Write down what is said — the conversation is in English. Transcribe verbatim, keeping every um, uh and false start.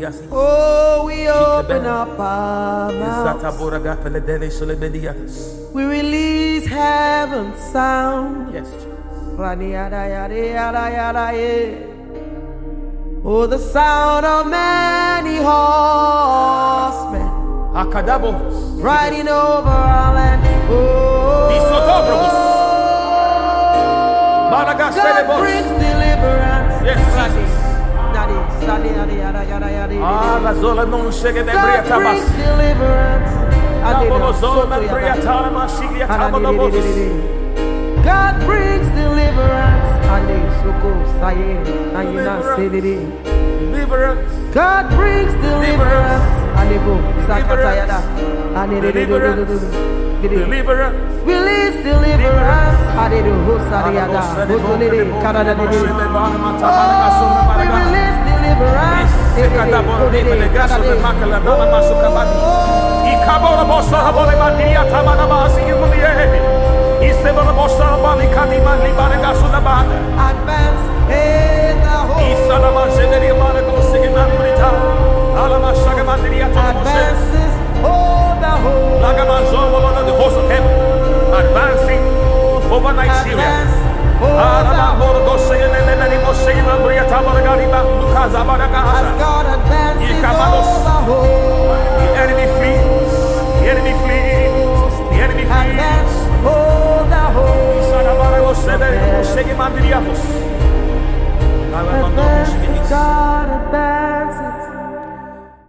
Oh, we open up our mouths. We release heaven's sound. Yes, oh, the sound of many horsemen riding over our land. Oh, God brings deliverance. Yes, God brings deliverance. God brings deliverance. Deliverance. God brings deliverance. Deliverance. Deliverance. Release deliverance. Oh, we release deliverance. Advance in the hope. Advances all the hope. The host of heaven advancing over Nigeria. As God advances all the hope. The enemy flees. The enemy flees. The enemy flees. Advance all the hope. Advance, Advance, God advance.